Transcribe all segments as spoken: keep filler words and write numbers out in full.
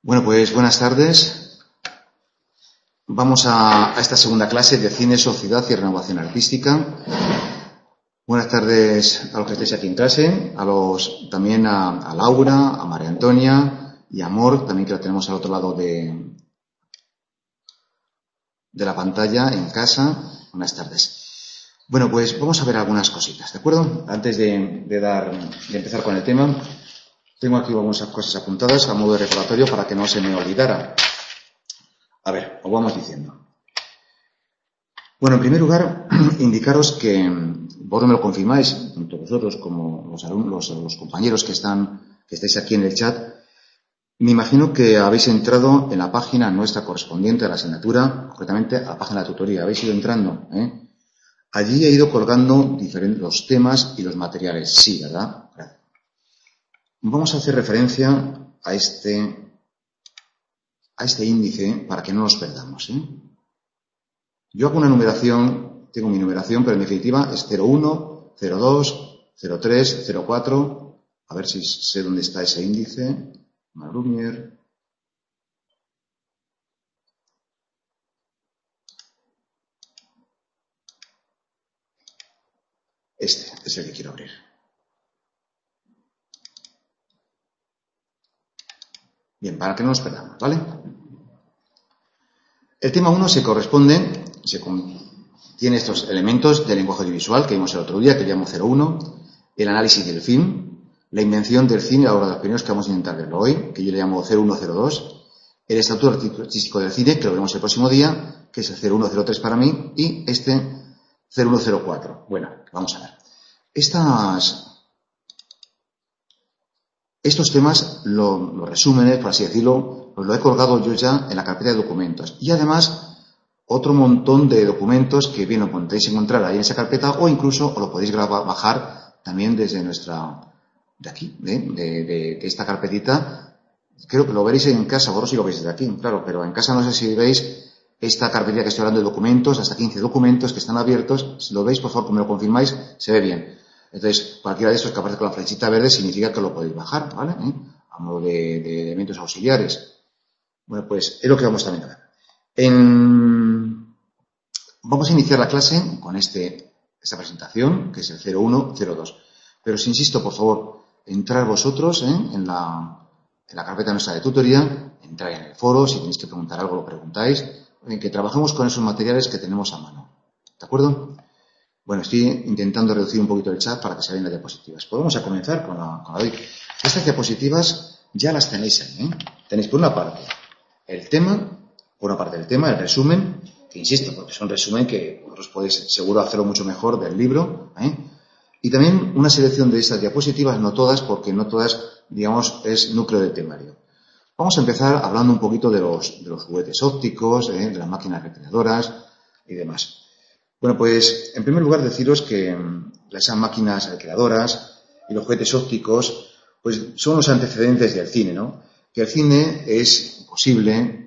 Bueno, pues buenas tardes. Vamos a, a esta segunda clase de Cine, Sociedad y Renovación Artística. Buenas tardes a los que estéis aquí en clase, a los también a, a Laura, a María Antonia y a Amor, también que la tenemos al otro lado de, de la pantalla en casa. Buenas tardes. Bueno, pues vamos a ver algunas cositas, ¿de acuerdo? Antes de, de, dar, de empezar con el tema, tengo aquí algunas cosas apuntadas a modo de recordatorio para que no se me olvidara. A ver, os vamos diciendo. Bueno, en primer lugar, indicaros que, vos me lo confirmáis, tanto vosotros como los alumnos, los compañeros que están, que estáis aquí en el chat, me imagino que habéis entrado en la página nuestra correspondiente a la asignatura, concretamente a la página de tutoría. Habéis ido entrando, ¿eh? Allí he ido colgando diferentes los temas y los materiales. Sí, ¿verdad? Vamos a hacer referencia a este, a este índice para que no nos perdamos, ¿eh? Yo hago una numeración, tengo mi numeración, pero en definitiva es cero uno, cero dos, cero tres, cero cuatro. A ver si sé dónde está ese índice. Marumier. Este es el que quiero abrir. Bien, para que no nos perdamos, ¿vale? El tema uno se corresponde, se con, tiene estos elementos del lenguaje audiovisual que vimos el otro día, que llamo cero uno, el análisis del film, la invención del cine, ahora de los primeros que vamos a intentar verlo hoy, que yo le llamo cero uno cero dos, el estatuto artístico del cine, que lo veremos el próximo día, que es el cero uno cero tres para mí, y este cero uno cero cuatro. Bueno, vamos a ver. Estas... Estos temas, los lo resúmenes, por así decirlo, los lo he colgado yo ya en la carpeta de documentos. Y además, otro montón de documentos que bien lo podéis encontrar ahí en esa carpeta o incluso os lo podéis grabar, bajar también desde nuestra, de aquí, de, de, de, de esta carpetita. Creo que lo veréis en casa, vosotros sí lo veis desde aquí, claro, pero en casa no sé si veis esta carpetita que estoy hablando de documentos, hasta quince documentos que están abiertos. Si lo veis, por favor, como me lo confirmáis, se ve bien. Entonces, cualquiera de estos que aparece con la flechita verde significa que lo podéis bajar, ¿vale? ¿Eh? A modo de, de elementos auxiliares. Bueno, pues es lo que vamos también a ver. En... Vamos a iniciar la clase con este, esta presentación, que es el cero uno cero dos. Pero os insisto, por favor, entrar vosotros ¿eh? en, la, en la carpeta nuestra de tutoría, entrar en el foro, si tenéis que preguntar algo lo preguntáis, en que trabajemos con esos materiales que tenemos a mano. ¿De acuerdo? Bueno, estoy intentando reducir un poquito el chat para que se vean las diapositivas. Pues vamos a comenzar con la, con la hoy. Estas diapositivas ya las tenéis ahí, ¿eh? Tenéis por una parte el tema, por una parte el tema, el resumen, que insisto, porque es un resumen que vosotros podéis seguro hacerlo mucho mejor del libro, ¿eh? Y también una selección de estas diapositivas, no todas, porque no todas, digamos, es núcleo del temario. Vamos a empezar hablando un poquito de los, de los juguetes ópticos, ¿eh? De las máquinas recreadoras y demás. Bueno, pues, en primer lugar, deciros que esas máquinas recreadoras y los juguetes ópticos, pues, son los antecedentes del cine, ¿no? Que el cine es posible,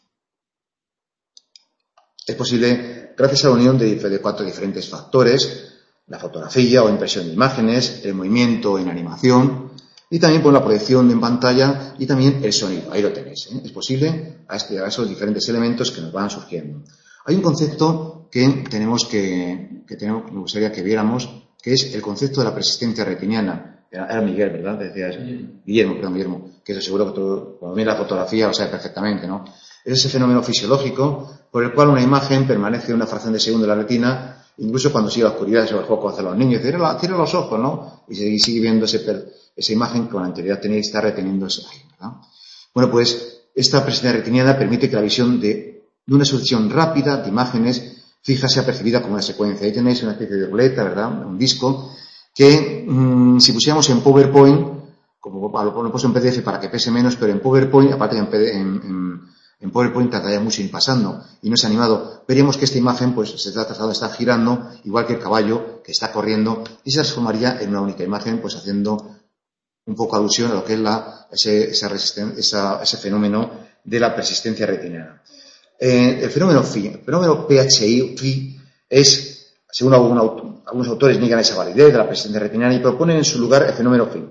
es posible gracias a la unión de, de cuatro diferentes factores, la fotografía o impresión de imágenes, el movimiento en animación, y también por la proyección en pantalla y también el sonido. Ahí lo tenéis, ¿eh? Es posible a, este, a esos diferentes elementos que nos van surgiendo. Hay un concepto que tenemos que, que tenemos, me gustaría que viéramos, que es el concepto de la persistencia retiniana. Era, era Miguel, ¿verdad? Decías, Guillermo. Guillermo, perdón, Guillermo, que eso seguro que tú, cuando miras la fotografía, lo sabes perfectamente, ¿no? Es ese fenómeno fisiológico por el cual una imagen permanece una fracción de segundo en la retina, incluso cuando sigue la oscuridad, se lo juego hacia los niños, cierra, cierra los ojos, ¿no? Y sigue, sigue viendo ese, esa imagen que con anterioridad tenía que estar reteniéndose ahí, ¿verdad? Bueno, pues esta persistencia retiniana permite que la visión de de una sucesión rápida de imágenes fijas sea percibida como una secuencia. Ahí tenéis una especie de ruleta, ¿verdad? Un disco que, mmm, si pusiéramos en PowerPoint, como lo he puesto en P D F para que pese menos, pero en PowerPoint, aparte en, en, en, en PowerPoint tardaría mucho ir pasando y no es animado, veríamos que esta imagen pues se está tratando de estar girando, igual que el caballo que está corriendo, y se transformaría en una única imagen, pues haciendo un poco alusión a lo que es la, ese, esa resisten, esa, ese fenómeno de la persistencia retiniana. Eh, el fenómeno Phi, el fenómeno P H I, Phi es, según algún autor, algunos autores niegan esa validez de la persistencia retiniana y proponen en su lugar el fenómeno Phi.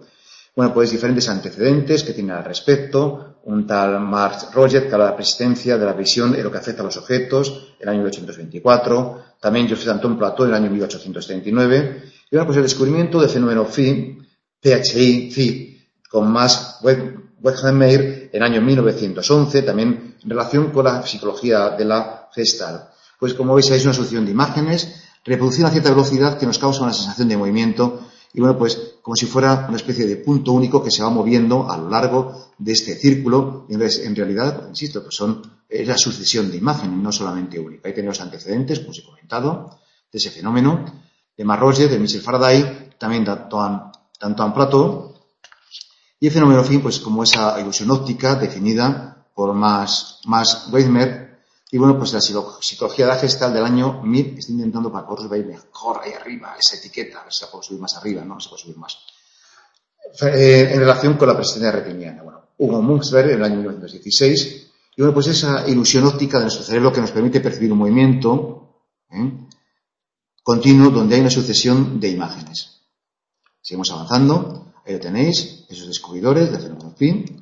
Bueno, pues diferentes antecedentes que tiene al respecto. Un tal Mark Roget, que habla de la persistencia de la visión en lo que afecta a los objetos, en el año mil ochocientos veinticuatro. También Joseph Anton Plateau, en el año mil ochocientos treinta y nueve. Y bueno, pues el descubrimiento del fenómeno Phi, P H I, Phi, con Max Wegmeier en el año mil novecientos once, también en relación con la psicología de la Gestalt. Pues como veis, es una sucesión de imágenes, reproducida a cierta velocidad que nos causa una sensación de movimiento y bueno, pues como si fuera una especie de punto único que se va moviendo a lo largo de este círculo. Entonces, en realidad, insisto, pues son, es la sucesión de imágenes, no solamente única. Ahí tenemos antecedentes, como os he comentado, de ese fenómeno, de Mark Roget, de Michel Faraday, también de Antoine Plateau, y el fenómeno Phi, pues como esa ilusión óptica definida por Max Wegmeier. Y bueno, pues la psicología de la Gestalt del año mil, estoy intentando para poder subir mejor ahí arriba, esa etiqueta, a ver si la puedo subir más arriba, ¿no? Se puede subir más. Eh, en relación con la persistencia retiniana. Bueno, Hugo Munksberg en el año mil novecientos dieciséis. Y bueno, pues esa ilusión óptica de nuestro cerebro que nos permite percibir un movimiento ¿eh? continuo donde hay una sucesión de imágenes. Seguimos avanzando. Ahí lo tenéis, esos descubridores del fenómeno Phi.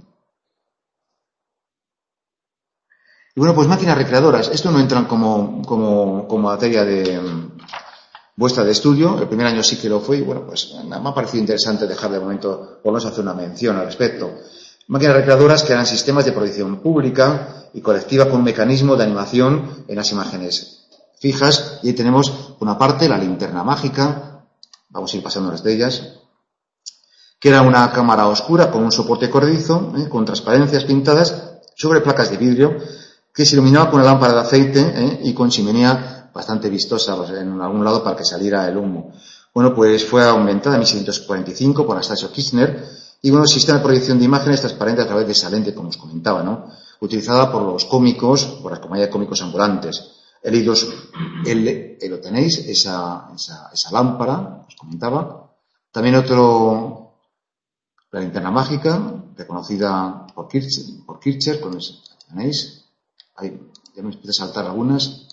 Y bueno, pues máquinas recreadoras. Esto no entran como, como, como materia de um, vuestra de estudio. El primer año sí que lo fue y bueno, pues me ha parecido interesante dejar de momento, por lo menos hacer una mención al respecto. Máquinas recreadoras que eran sistemas de proyección pública y colectiva con un mecanismo de animación en las imágenes fijas. Y ahí tenemos, por una parte, la linterna mágica. Vamos a ir pasando las de ellas. Que era una cámara oscura con un soporte corredizo, ¿eh? con transparencias pintadas sobre placas de vidrio, que se iluminaba con una lámpara de aceite ¿eh? y con chimenea bastante vistosa pues, en algún lado para que saliera el humo. Bueno, pues fue aumentada en mil seiscientos cuarenta y cinco por Anastasio Kirchner y bueno, el sistema de proyección de imágenes transparente a través de esa lente, como os comentaba, ¿no? Utilizada por los cómicos, por las compañías de cómicos ambulantes. El I dos L, lo tenéis, esa, esa, esa lámpara, os comentaba. También otro, la linterna mágica, reconocida por Kirchner, por Kirchner, con ese, ¿tenéis? Ahí, ya me empieza a saltar algunas.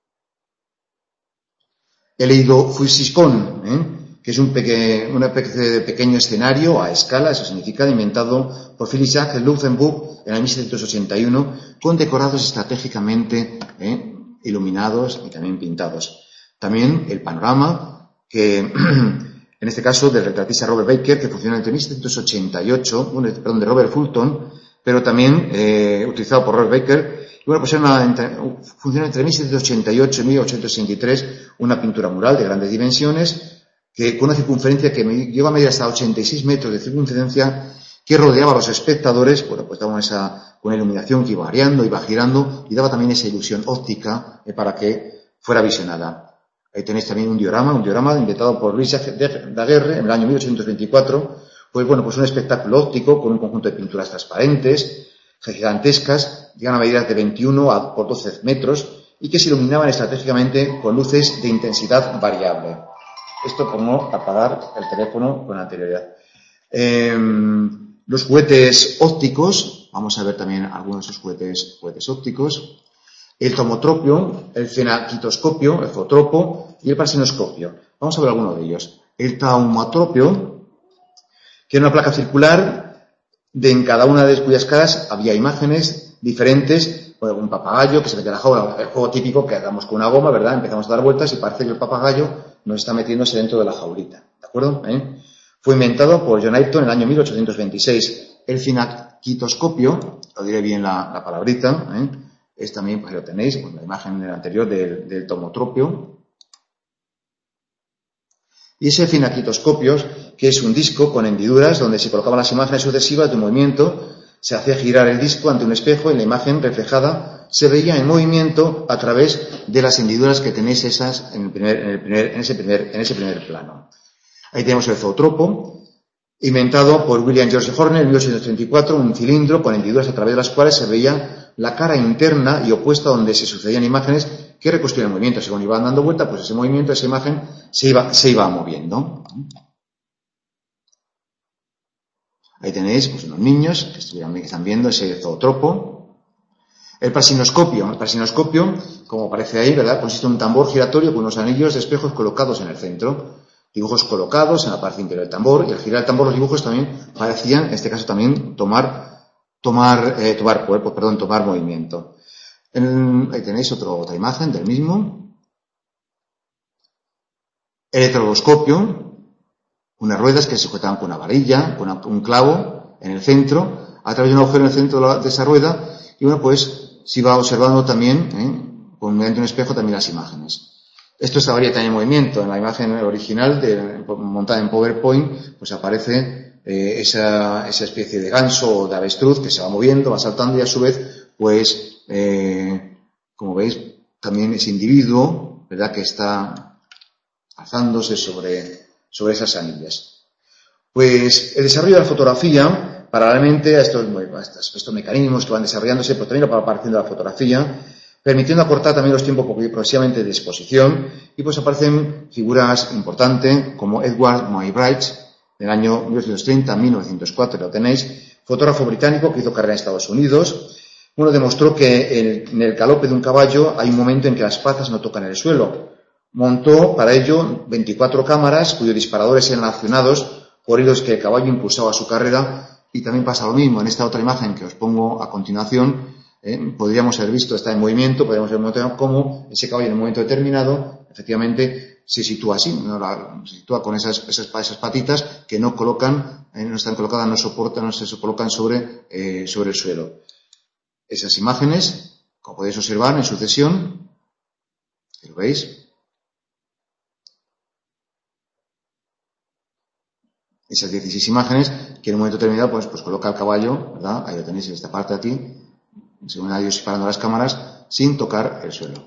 He leído Fusicon, ¿eh? que es un peque, una especie de pequeño escenario a escala, eso significa, inventado por Philipp Jacques Luxemburg en el mil setecientos ochenta y uno, con decorados estratégicamente ¿eh? iluminados y también pintados. También el panorama, que en este caso del retratista Robert Baker, que funcionó entre mil setecientos ochenta y ocho, bueno, perdón, de Robert Fulton, pero también eh, utilizado por Robert Baker. Y bueno, pues era una, entre, funciona entre mil setecientos ochenta y ocho y mil ochocientos sesenta y tres una pintura mural de grandes dimensiones, que con una circunferencia que me, llegó a medir hasta ochenta y seis metros de circunferencia, que rodeaba a los espectadores, bueno, pues daba esa, una iluminación que iba variando, iba girando, y daba también esa ilusión óptica eh, para que fuera visionada. Ahí tenéis también un diorama, un diorama inventado por Louis Daguerre en el año mil ochocientos veinticuatro, pues bueno, pues un espectáculo óptico con un conjunto de pinturas transparentes, gigantescas, llegan a medidas de veintiuno por doce metros y que se iluminaban estratégicamente con luces de intensidad variable. Esto por no apagar el teléfono con anterioridad. Eh, los juguetes ópticos, vamos a ver también algunos de esos juguetes, juguetes ópticos. El tomotropio, el fenaquitoscopio, el fotropo y el parsinoscopio. Vamos a ver alguno de ellos. El taumatropio, que era una placa circular de en cada una de cuyas caras había imágenes diferentes, bueno, un papagayo que se mete en la jaula, el juego típico que hagamos con una goma, ¿verdad? Empezamos a dar vueltas y parece que el papagayo nos está metiéndose dentro de la jaulita, ¿de acuerdo? ¿Eh? Fue inventado por John Ayrton en el año mil ochocientos veintiséis. El finaquitoscopio, lo diré bien la, la palabrita, ¿eh? Es también, pues lo tenéis, pues, la imagen anterior del, del tomotropio. Y ese finaquitoscopio, que es un disco con hendiduras donde se colocaban las imágenes sucesivas de un movimiento, se hacía girar el disco ante un espejo y la imagen reflejada se veía en movimiento a través de las hendiduras que tenéis esas en, el primer, en, el primer, en, ese, primer, en ese primer plano. Ahí tenemos el zootropo, inventado por William George Horner en mil ochocientos treinta y cuatro, un cilindro con hendiduras a través de las cuales se veía la cara interna y opuesta donde se sucedían imágenes que reconstruían el movimiento. Según iban dando vuelta, pues ese movimiento, esa imagen, se iba, se iba moviendo. Ahí tenéis pues, unos niños que, estuvieran, que están viendo ese zootropo. El parsinoscopio. El parsinoscopio, como aparece ahí, ¿verdad?, consiste en un tambor giratorio con unos anillos de espejos colocados en el centro. dibujos colocados en la parte interior del tambor, y al girar el tambor los dibujos también parecían, en este caso también, tomar, tomar, eh, tomar cuerpo, perdón, tomar movimiento. En, ahí tenéis otro, otra imagen del mismo. Electroscopio, unas ruedas que se sujetaban con una varilla, con una, un clavo en el centro, a través de un agujero en el centro de, la, de esa rueda, y bueno, pues se iba observando también, ¿eh? con mediante un espejo también las imágenes. Esto estaría también en movimiento. En la imagen original de, montada en PowerPoint, pues aparece eh, esa, esa especie de ganso o de avestruz que se va moviendo, va saltando, y a su vez, pues, eh, como veis, también ese individuo, ¿verdad?, que está alzándose sobre, sobre esas anillas. Pues el desarrollo de la fotografía, paralelamente a estos, a estos, a estos mecanismos que van desarrollándose, pues también va apareciendo la fotografía, permitiendo acortar también los tiempos progresivamente de exposición, y pues aparecen figuras importantes como Edward Muybridge, del año mil novecientos treinta a mil novecientos cuatro, lo tenéis, fotógrafo británico que hizo carrera en Estados Unidos. Uno demostró que en, en el galope de un caballo hay un momento en que las patas no tocan el suelo. Montó para ello veinticuatro cámaras cuyos disparadores eran accionados por hilos que el caballo impulsaba a su carrera, y también pasa lo mismo en esta otra imagen que os pongo a continuación. Eh, podríamos haber visto, está en movimiento, podríamos haber visto cómo ese caballo en un momento determinado efectivamente se sitúa así, ¿no? La, se sitúa con esas, esas, esas patitas que no colocan, eh, no están colocadas, no soportan, no se colocan sobre, eh, sobre el suelo. Esas imágenes, como podéis observar en sucesión, ¿lo veis? Esas dieciséis imágenes que en un momento determinado pues, pues coloca el caballo, ¿verdad? Ahí lo tenéis en esta parte aquí, según ellos disparando las cámaras, sin tocar el suelo.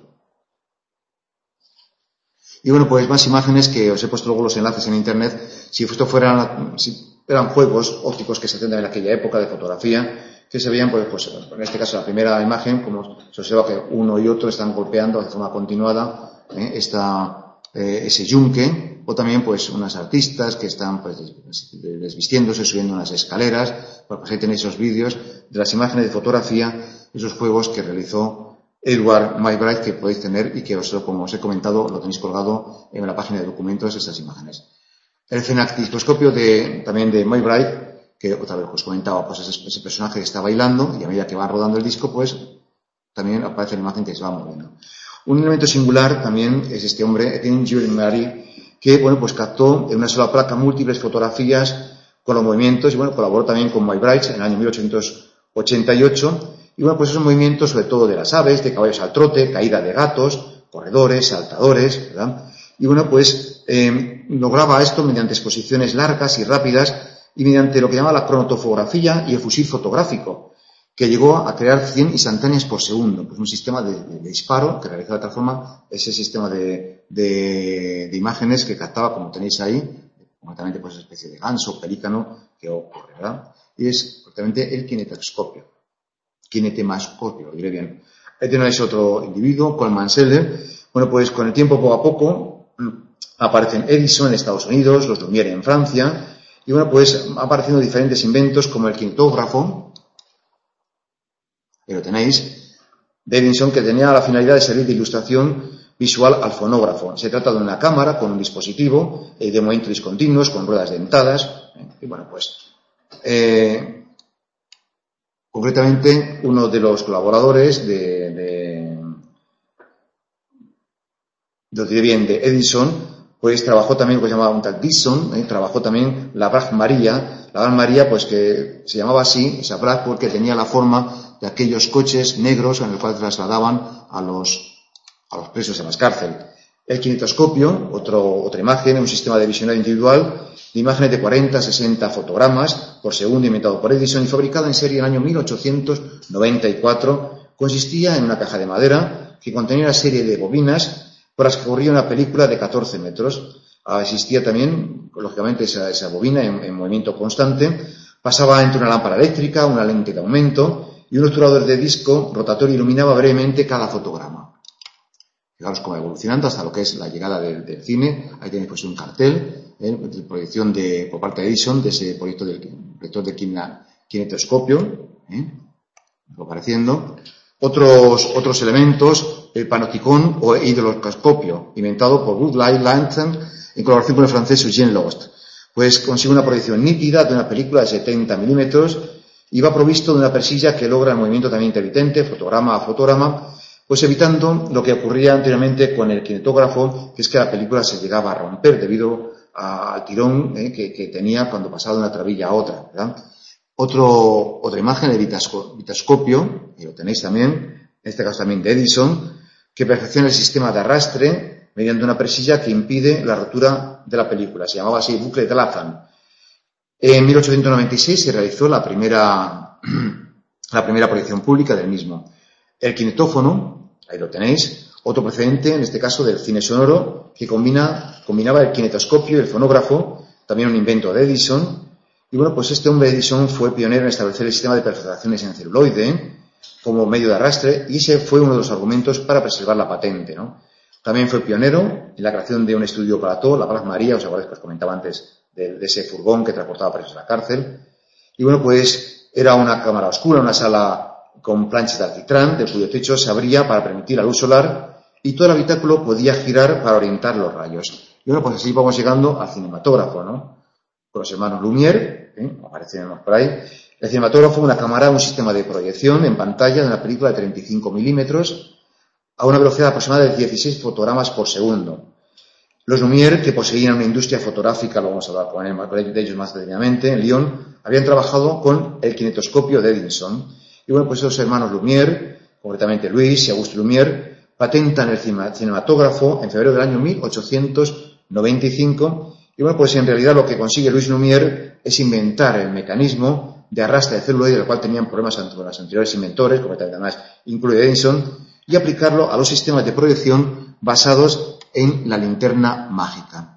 Y bueno, pues más imágenes que os he puesto luego los enlaces en internet. Si esto fueran, si eran juegos ópticos que se hacían en aquella época de fotografía, que se veían, pues, pues en este caso la primera imagen, como se observa que uno y otro están golpeando de forma continuada, ¿eh? esta, eh, ese yunque, o también pues unas artistas que están pues desvistiéndose, subiendo unas escaleras. Pues ahí tenéis esos vídeos de las imágenes de fotografía, esos juegos que realizó Edward Muybridge, que podéis tener y que, os, como os he comentado, lo tenéis colgado en la página de documentos, estas imágenes. El fenactiscoscopio de, también de Muybridge, que otra vez os comentaba, pues ese, ese personaje que está bailando, y a medida que va rodando el disco, pues también aparece la imagen que se va moviendo. Un elemento singular también es este hombre, Etienne Jules Marie, que, bueno, pues captó en una sola placa múltiples fotografías con los movimientos, y bueno, colaboró también con Muybridge en el año mil ochocientos ochenta y ocho, y bueno, pues esos movimientos sobre todo de las aves, de caballos al trote, caída de gatos, corredores, saltadores, ¿verdad? Y bueno, pues eh, lograba esto mediante exposiciones largas y rápidas y mediante lo que llama la cronotofografía y el fusil fotográfico, que llegó a crear cien instantáneas por segundo, pues un sistema de, de, de disparo que realizaba de tal forma ese sistema de, de, de imágenes que captaba, como tenéis ahí, concretamente pues una especie de ganso, pelícano, que ocurre, ¿verdad? Y es concretamente el kinetoscopio. Kinetemascopio, lo diré bien. Ahí tenéis otro individuo, Coleman Seller. Bueno, pues con el tiempo, poco a poco, aparecen Edison en Estados Unidos, los Lumière en Francia, y bueno, pues apareciendo diferentes inventos como el kinetógrafo, que lo tenéis, de Edison, que tenía la finalidad de servir de ilustración visual al fonógrafo. Se trata de una cámara con un dispositivo eh, de movimientos discontinuos, con ruedas dentadas, eh, y bueno, pues... Eh, Concretamente, uno de los colaboradores de, de, de, bien, de Edison, pues trabajó también lo que se llamaba un tal Dixon, ¿eh? Trabajó también la Bragg Maria, la Bragg Maria, pues que se llamaba así, esa Bragg, porque tenía la forma de aquellos coches negros en el cual trasladaban a los, a los presos en las cárceles. El kinetoscopio, otro, otra imagen, un sistema de visionado individual, de imágenes de cuarenta a sesenta fotogramas por segundo inventado por Edison y fabricado en serie en el año mil ochocientos noventa y cuatro, consistía en una caja de madera que contenía una serie de bobinas por las que corría una película de catorce metros. Existía también, lógicamente, esa, esa bobina en, en movimiento constante, pasaba entre una lámpara eléctrica, una lente de aumento y un obturador de disco rotatorio iluminaba brevemente cada fotograma. Fijaros cómo va evolucionando hasta lo que es la llegada del, del cine. Ahí tenéis pues un cartel, ¿eh? de proyección de, por parte de Edison de ese proyecto del proyector de kinetoscopio, ¿eh? apareciendo. Otros, otros elementos, el panopticon o hidroscopio, inventado por Woodley Langton en colaboración con el francés Eugène Lost. Pues consigue una proyección nítida de una película de setenta milímetros y va provisto de una persilla que logra el movimiento también intermitente, fotograma a fotograma, pues evitando lo que ocurría anteriormente con el kinetógrafo, que es que la película se llegaba a romper debido a, al tirón eh, que, que tenía cuando pasaba de una trabilla a otra, ¿verdad? Otro, otra imagen de vitasco, vitascopio, y lo tenéis también, en este caso también de Edison, que perfecciona el sistema de arrastre mediante una presilla que impide la rotura de la película. Se llamaba así bucle de Latham. En mil ochocientos noventa y seis se realizó la primera, la primera proyección pública del mismo. El kinetófono, ahí lo tenéis, otro precedente, en este caso del cine sonoro, que combina, combinaba el kinetoscopio y el fonógrafo, también un invento de Edison. Y bueno, pues este hombre Edison fue pionero en establecer el sistema de perforaciones en celuloide como medio de arrastre, y ese fue uno de los argumentos para preservar la patente, ¿no? También fue pionero en la creación de un estudio plató, la Paz María, os acordáis que os comentaba antes de, de ese furgón que transportaba presos a la cárcel. Y bueno, pues era una cámara oscura, una sala con planchas de alquitrán, de cuyo techo se abría para permitir la luz solar y todo el habitáculo podía girar para orientar los rayos. Y bueno, pues así vamos llegando al cinematógrafo, ¿no? Con los hermanos Lumière, ¿eh? Aparecen por ahí. El cinematógrafo, una cámara, un sistema de proyección en pantalla de una película de treinta y cinco milímetros a una velocidad aproximada de dieciséis fotogramas por segundo. Los Lumière, que poseían una industria fotográfica, lo vamos a hablar con, él, de ellos más detenidamente, en Lyon, habían trabajado con el kinetoscopio de Edison. Y bueno, pues esos hermanos Lumière, concretamente Luis y Auguste Lumière, patentan el cinematógrafo en febrero del año mil ochocientos noventa y cinco. Y bueno, pues en realidad lo que consigue Luis Lumière es inventar el mecanismo de arrastre de celuloide, del cual tenían problemas con los anteriores inventores, concretamente además incluido Edison, y aplicarlo a los sistemas de proyección basados en la linterna mágica.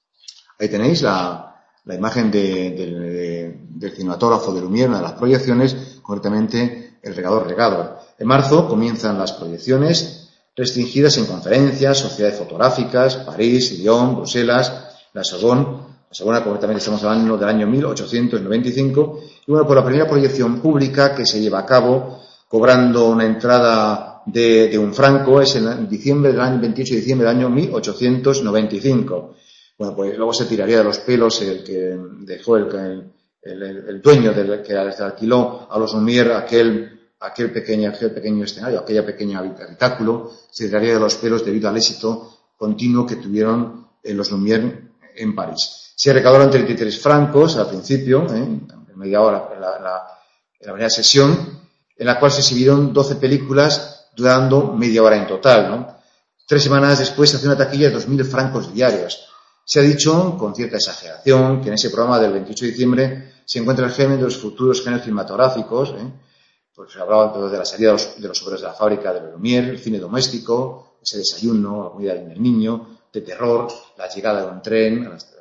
Ahí tenéis la, la imagen de, de, de, del cinematógrafo de Lumière, una de las proyecciones, concretamente el regador regado. En marzo comienzan las proyecciones restringidas en conferencias, sociedades fotográficas, París, Lyon, Bruselas, la Sorbonne. La Sorbonne, concretamente estamos hablando del año mil ochocientos noventa y cinco. Y bueno, por la primera proyección pública que se lleva a cabo, cobrando una entrada de, de un franco, es en diciembre del año, veintiocho de diciembre del año mil ochocientos noventa y cinco. Bueno, pues luego se tiraría de los pelos el que dejó el, el, el, el dueño del que alquiló a los Lumière aquel, aquel pequeño, aquel pequeño escenario, aquella pequeña habitáculo, se tiraría de los pelos debido al éxito continuo que tuvieron en los Lumière en París. Se recaudaron treinta y tres francos al principio, ¿eh? en media hora, en la, la, en la primera sesión, en la cual se exhibieron doce películas durando media hora en total, ¿no? Tres semanas después se hace una taquilla de dos mil francos diarios. Se ha dicho, con cierta exageración, que en ese programa del veintiocho de diciembre se encuentra el germen de los futuros géneros cinematográficos, ¿eh? Pues se hablaba de la salida de los, de los obreros de la fábrica de Lumière, el cine doméstico, ese desayuno, la comida del niño, de terror, la llegada de un tren,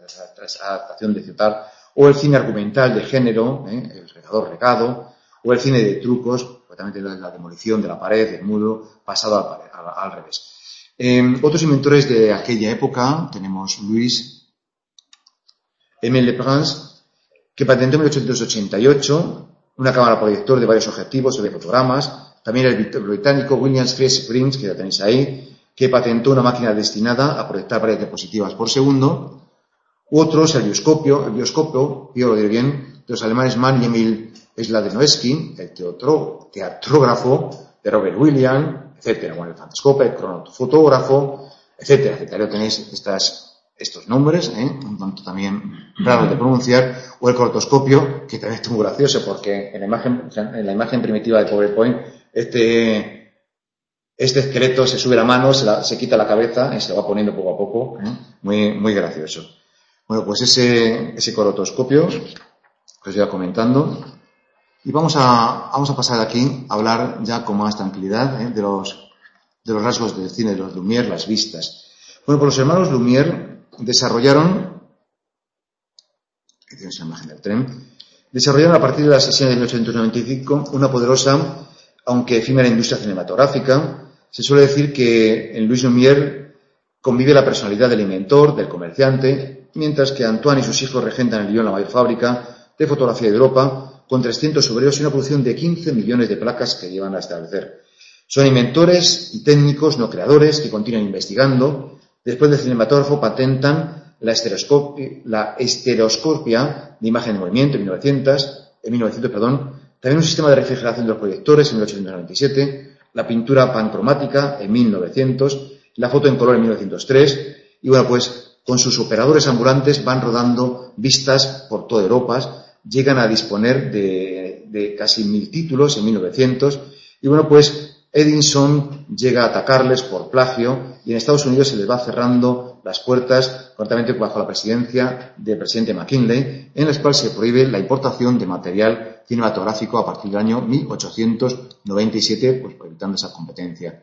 la adaptación de Ciotat, o el cine argumental de género, ¿eh? El regador regado, o el cine de trucos, concretamente la, la demolición de la pared, del muro, pasado al, al, al revés. Eh, otros inventores de aquella época, tenemos Louis Émile Leprince, que patentó en mil ochocientos ochenta y ocho una cámara proyector de varios objetivos o de fotogramas. También el británico William Friese Prince, que ya tenéis ahí, que patentó una máquina destinada a proyectar varias diapositivas por segundo. U otros, el bioscopio, el bioscopio, yo lo diré bien, de los alemanes Mann y Emil Sladenowski, el teatro, teatrógrafo de Robert Williams, etcétera. Bueno, el fantascope, el cronofotógrafo, etcétera, etcétera. Yo tenéis estas, estos nombres, ¿eh? Un tanto también raros de pronunciar, o el cortoscopio, que también es muy gracioso porque en la imagen, en la imagen primitiva de PowerPoint, este, este esqueleto se sube la mano, se, la, se quita la cabeza y se lo va poniendo poco a poco, ¿eh? Muy, muy gracioso. Bueno, pues ese, ese corotoscopio, que os iba comentando. Y vamos a, vamos a pasar aquí a hablar ya con más tranquilidad, ¿eh? de los, de los rasgos del cine de los Lumière, las vistas. Bueno, pues los hermanos Lumière desarrollaron, aquí tienes la imagen del tren, desarrollaron a partir de la sesión de mil ochocientos noventa y cinco una poderosa, aunque efímera industria cinematográfica. Se suele decir que en Louis Lumière convive la personalidad del inventor, del comerciante, mientras que Antoine y sus hijos regentan en Lyon la mayor fábrica de fotografía de Europa, con trescientos obreros y una producción de quince millones de placas que llevan a establecer. Son inventores y técnicos, no creadores, que continúan investigando. Después del cinematógrafo patentan la, estereoscopia, la estereoscopia de imagen en movimiento en mil novecientos, en mil novecientos, perdón, también un sistema de refrigeración de los proyectores en mil ochocientos noventa y siete, la pintura pancromática en mil novecientos, la foto en color en mil novecientos tres, y bueno, pues con sus operadores ambulantes van rodando vistas por toda Europa, llegan a disponer de, de casi mil títulos en mil novecientos, y bueno, pues Edison llega a atacarles por plagio y en Estados Unidos se les va cerrando las puertas, correctamente bajo la presidencia del presidente McKinley, en las cuales se prohíbe la importación de material cinematográfico a partir del año mil ochocientos noventa y siete, pues evitando esa competencia.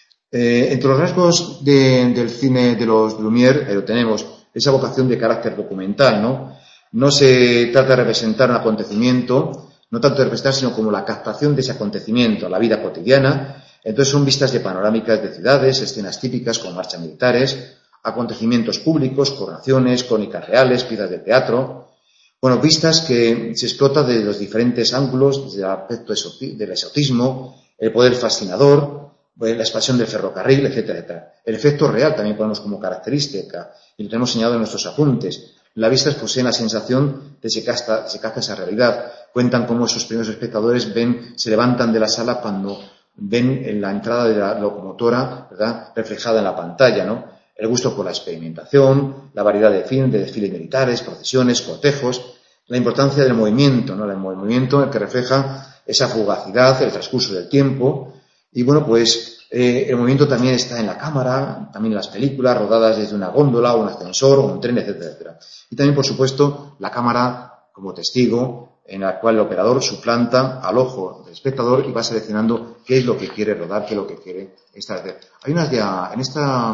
Eh, entre los rasgos de, del cine de los Lumière eh, tenemos esa vocación de carácter documental, ¿no? No se trata de representar un acontecimiento, no tanto de representar, sino como la captación de ese acontecimiento, la vida cotidiana. Entonces son vistas de panorámicas de ciudades, escenas típicas como marchas militares, acontecimientos públicos, coronaciones, crónicas reales, piezas de teatro. Bueno, vistas que se explota desde los diferentes ángulos, desde el aspecto del exotismo, el poder fascinador, la expansión del ferrocarril, etcétera, etcétera. El efecto real también ponemos como característica, y lo tenemos señalado en nuestros apuntes. Las vistas poseen la sensación de que se capta, se capta esa realidad. Cuentan cómo esos primeros espectadores ven, se levantan de la sala cuando ven en la entrada de la locomotora, ¿verdad?, reflejada en la pantalla, ¿no? El gusto por la experimentación, la variedad de films, de desfiles militares, procesiones, cortejos, la importancia del movimiento, ¿no? El movimiento el que refleja esa fugacidad, el transcurso del tiempo. Y bueno, pues eh, el movimiento también está en la cámara, también en las películas, rodadas desde una góndola, un ascensor, o un tren, etcétera, etcétera. Y también, por supuesto, la cámara como testigo, en la cual el operador suplanta al ojo del espectador y va seleccionando qué es lo que quiere rodar, qué es lo que quiere establecer. Hay unas ya, en esta,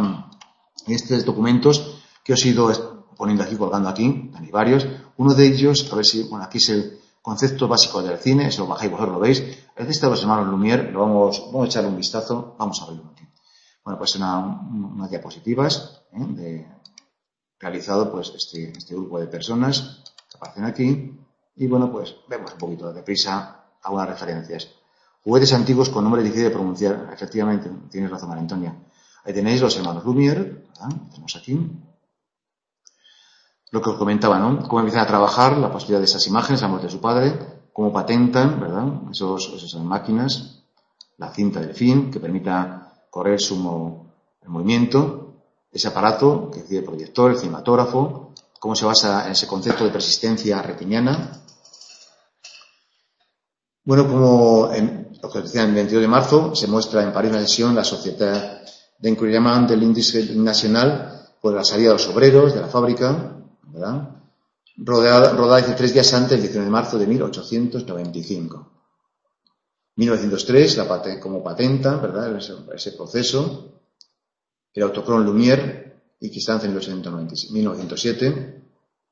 en estos documentos que os he ido poniendo aquí, colgando aquí, hay varios. Uno de ellos, a ver si, bueno, aquí es el concepto básico del cine, eso lo bajáis, vosotros lo veis. Es de los hermanos Lumière, lo vamos, vamos a echarle un vistazo, vamos a verlo aquí. Bueno, pues una, unas diapositivas, ¿eh? de, realizado pues este, este grupo de personas que aparecen aquí. Y bueno, pues vemos un poquito de prisa algunas referencias. Juguetes antiguos con nombres difíciles de pronunciar. Efectivamente, tienes razón, María Antonia. Ahí tenéis los hermanos Lumière, ¿verdad? Lo tenemos aquí. Lo que os comentaba, ¿no? Cómo empiezan a trabajar la posibilidad de esas imágenes, la muerte de su padre, cómo patentan, ¿verdad?, esos, esas máquinas, la cinta del film, que permita correr su mo, el movimiento, ese aparato que decide el proyector, el cinematógrafo, cómo se basa en ese concepto de persistencia retiniana. Bueno, como en, lo que os decía, el veintidós de marzo se muestra en París una sesión la Société d'Encourillement de l'Industrie Nationale por la salida de los obreros de la fábrica, ¿verdad?, rodada, rodada dice tres días antes, el diecinueve de marzo de mil ochocientos noventa y cinco. mil novecientos tres, la pate, como patenta, ¿verdad?, ese, ese proceso, el autocron Lumière, y que está en mil novecientos siete.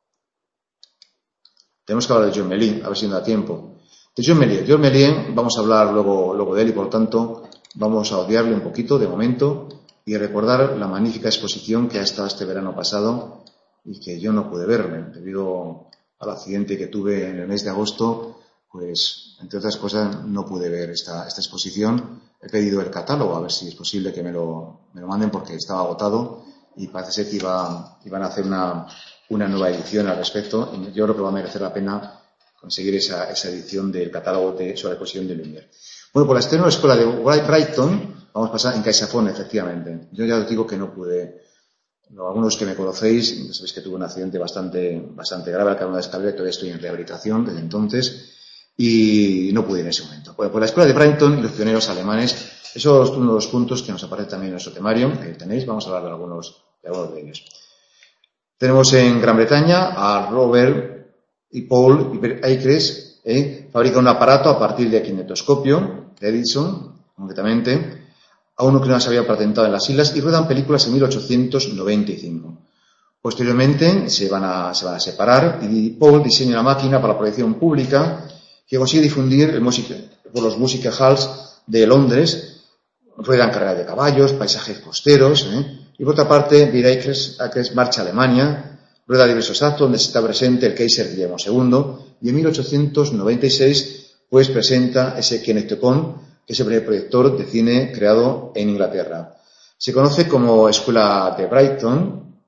Tenemos que hablar de John Méliès, a ver si nos da tiempo. De John Méliès. John Méliès, vamos a hablar luego, luego de él y por lo tanto vamos a odiarle un poquito de momento y recordar la magnífica exposición que ha estado este verano pasado y que yo no pude verme debido al accidente que tuve en el mes de agosto. Pues, entre otras cosas, no pude ver esta, esta exposición. He pedido el catálogo a ver si es posible que me lo, me lo manden porque estaba agotado y parece ser que iba, iban a hacer una, una nueva edición al respecto. Y yo creo que va a merecer la pena conseguir esa, esa edición del catálogo de, sobre la exposición de Lumière. Bueno, por la estreno de la escuela de Brighton, vamos a pasar en CaixaFont, efectivamente. Yo ya os digo que no pude. No, algunos que me conocéis, sabéis que tuve un accidente bastante, bastante grave al caer una de escalera y todavía estoy en rehabilitación desde entonces y no pude en ese momento. Bueno, por la escuela de Brighton y los pioneros alemanes, esos son uno de los puntos que nos aparece también en nuestro temario, que tenéis, vamos a hablar de algunos, de algunos de ellos. Tenemos en Gran Bretaña a Robert y Paul Acres, ¿eh? Fabrican un aparato a partir de kinetoscopio de Edison, concretamente, a uno que no se había patentado en las islas, y ruedan películas en mil ochocientos noventa y cinco. Posteriormente se van a, se van a separar y Paul diseña una máquina para la proyección pública que consigue difundir el música, por los music halls de Londres. Ruedan carreras de caballos, paisajes costeros, ¿eh? Y por otra parte, Bill Acres, Acres marcha a Alemania, rueda diversos actos donde está presente el Kaiser Guillermo segundo, y en mil ochocientos noventa y seis pues presenta ese Kinetocom, que es el primer proyector de cine creado en Inglaterra. Se conoce como Escuela de Brighton,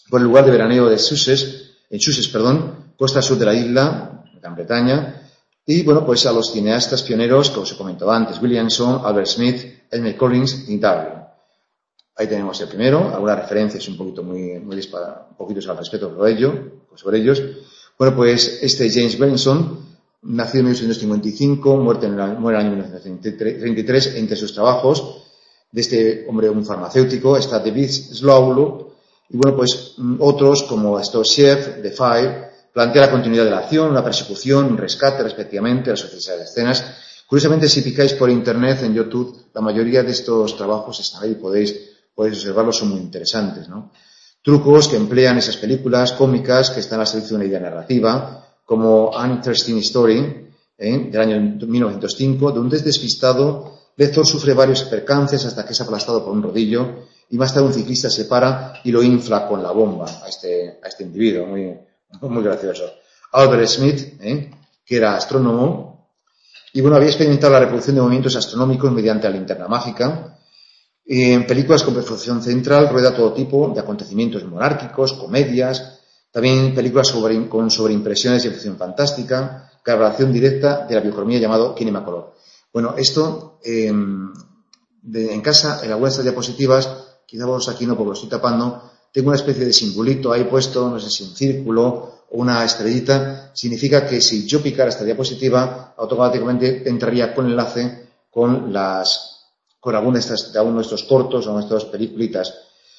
por el lugar de veraneo de Sussex, en Sussex, perdón, costa sur de la isla, Gran Bretaña, y bueno, pues a los cineastas pioneros, como os he comentado antes, Williamson, Albert Smith, Elmer Collins y Darwin. Ahí tenemos el primero, algunas referencias un poquito muy, muy dispara, un poquito al respecto sobre ello, sobre ellos. Bueno, pues este James Williamson, nacido en mil ochocientos cincuenta y cinco, muerto en el, muere en el año mil novecientos treinta y tres, entre sus trabajos de este hombre, un farmacéutico, está David Slowlow, y bueno, pues otros como estos Chef, The Fire, plantea la continuidad de la acción, una persecución, un rescate, respectivamente, las sucesivas escenas. Curiosamente, si picáis por internet, en YouTube, la mayoría de estos trabajos están ahí, podéis, podéis observarlos, son muy interesantes, ¿no? Trucos que emplean esas películas cómicas que están al servicio de una idea narrativa, como An Interesting Story, ¿eh? del año mil novecientos cinco, donde es despistado, Lector sufre varios percances hasta que es aplastado por un rodillo y más tarde un ciclista se para y lo infla con la bomba a este, a este individuo, muy, muy gracioso. Albert Smith, ¿eh? que era astrónomo, y bueno, había experimentado la reproducción de movimientos astronómicos mediante la linterna mágica. En películas con perfección central rueda todo tipo de acontecimientos monárquicos, comedias, también películas sobre, con sobreimpresiones y ficción fantástica, grabación directa de la biocromía llamado Kinemacolor. Bueno, esto eh, de, en casa, en algunas de estas diapositivas, quizá vos aquí no porque lo estoy tapando, tengo una especie de simbolito ahí puesto, no sé si un círculo o una estrellita, significa que si yo picara esta diapositiva, automáticamente entraría con enlace con las con alguno de, estas, de alguno de estos cortos o de estas peliculitas.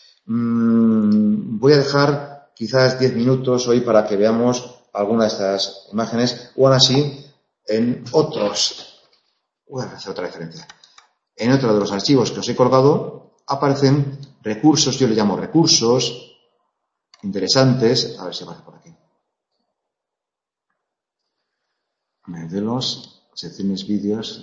Mm, voy a dejar quizás diez minutos hoy para que veamos alguna de estas imágenes, o aún así, en otros, voy a hacer otra referencia, en otro de los archivos que os he colgado, aparecen recursos, yo le llamo recursos, interesantes, a ver si aparece por aquí. Modelos, secciones, vídeos,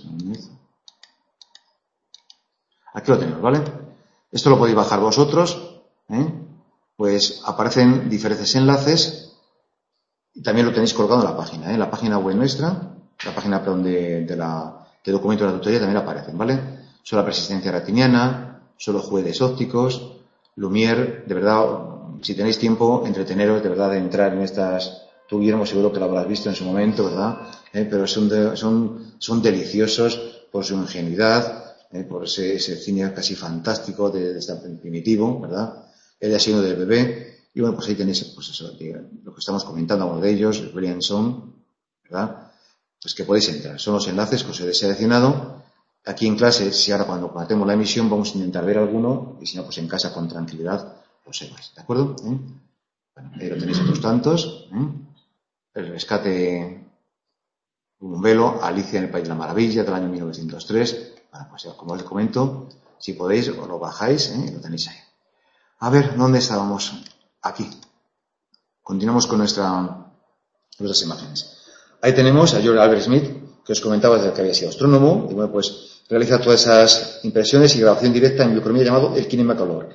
aquí lo tenemos, ¿vale? Esto lo podéis bajar vosotros, ¿eh? Pues aparecen diferentes enlaces y también lo tenéis colgado en la página, ¿eh? En la página web nuestra, la página perdón, de, de la de documento de la tutoría también aparecen, ¿vale? Sobre la persistencia retiniana, sobre los juguetes ópticos, Lumière, de verdad, si tenéis tiempo, entreteneros, de verdad, de entrar en estas. Tú, Guillermo, seguro que lo habrás visto en su momento, ¿verdad? ¿Eh? Pero son, de, son, son deliciosos por su ingenuidad, ¿eh? por ese, ese cine casi fantástico, de, de este primitivo, ¿verdad? El asilo del bebé. Y bueno, pues ahí tenéis, pues eso, lo que estamos comentando, uno de ellos, Williamson, ¿verdad? Pues que podéis entrar. Son los enlaces que os he seleccionado. Aquí en clase, si ahora cuando matemos la emisión, vamos a intentar ver alguno, y si no, pues en casa con tranquilidad, los sepas, ¿de acuerdo? ¿Eh? Bueno, ahí lo tenéis otros tantos, ¿eh? El rescate, un velo, Alicia en el País de la Maravilla, del año mil novecientos tres. Bueno, pues ya, como os comento, si podéis, os lo bajáis, ¿eh? Y lo tenéis ahí. A ver, ¿dónde estábamos? Aquí. Continuamos con nuestra, nuestras imágenes. Ahí tenemos a George Albert Smith, que os comentaba desde que había sido astrónomo, y bueno, pues realiza todas esas impresiones y grabación directa en biocromía llamado el Kinemacolor.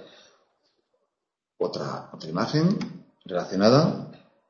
Otra, otra imagen relacionada